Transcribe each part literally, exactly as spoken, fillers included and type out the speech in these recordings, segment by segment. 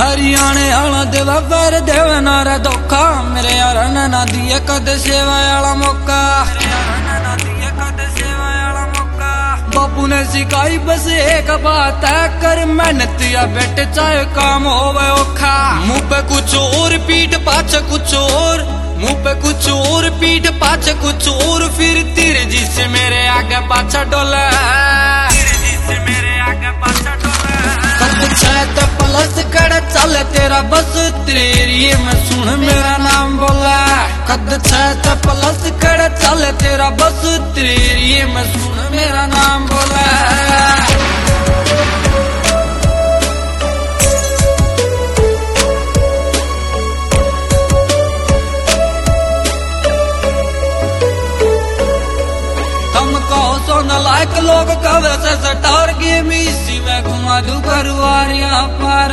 हरियाणे आला देवा पर देव नारा धोखा मेरे यार ने ना दिए कद सेवा आला मौका बापू ने सिखाई बस एक बात है कर मेहनत या बेटे चाहे काम होवे औखा मुंह पे कुछ और पीठ पाछे कुछ और मुंह पे कुछ और पीठ पाछे कुछ और फिर तीर जिससे मेरे आगे पाछा डोले तो प्लस कड़ चल तेरा बस तेरी में सुन मेरा नाम बोला कद तो प्लस कड़ चल तेरा बस तेरी में सुन मेरा नाम बोला लायक लोग कवे से सटार गेम इसी में घुमा दू करवारियां पार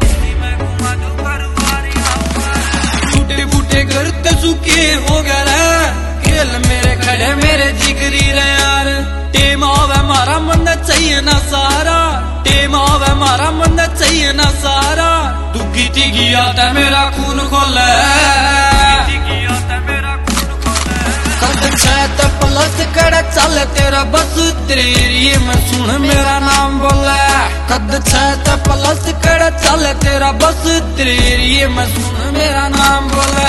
टूटे बूटे घर ते सुखे हो गए खेल मेरे खड़े मेरे जिगरी रे यार टेम आवे मारा मन चाहिए ना सारा टेम आवे मारा मन चाहिए ना सारा दुखी टिकी आता मेरा खून खोले तो प्लस कड़ चल तेरा बस तेरी में सुन मेरा नाम बोला कद तो प्लस कड़ चल तेरा बस तेरी में सुन मेरा नाम बोला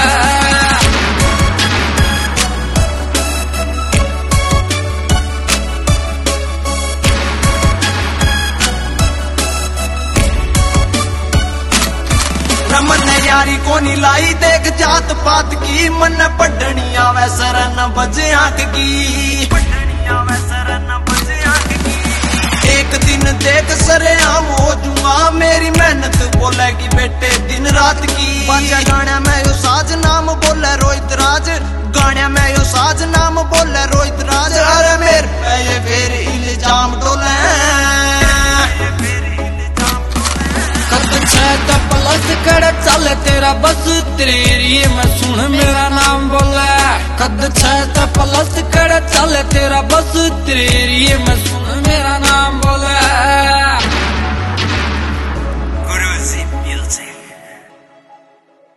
मन यारी को नी लाई देख जात पात की मन पढ़नी आवे सरन बजे आंख की एक दिन देख सरे आम हो जुआ मेरी मेहनत बोलेगी बेटे दिन रात की बाजा गाने में यो साज नाम बोले रोहित राज गाने में यो साज नाम बोले रोहित राज अरे मेरे ये फिर इल्जाम डोले तो प्लस कड़ चल तेरा बस तेरी में सुन मेरा नाम बोला कद तो प्लस कड़ चल तेरा बस तेरी में सुन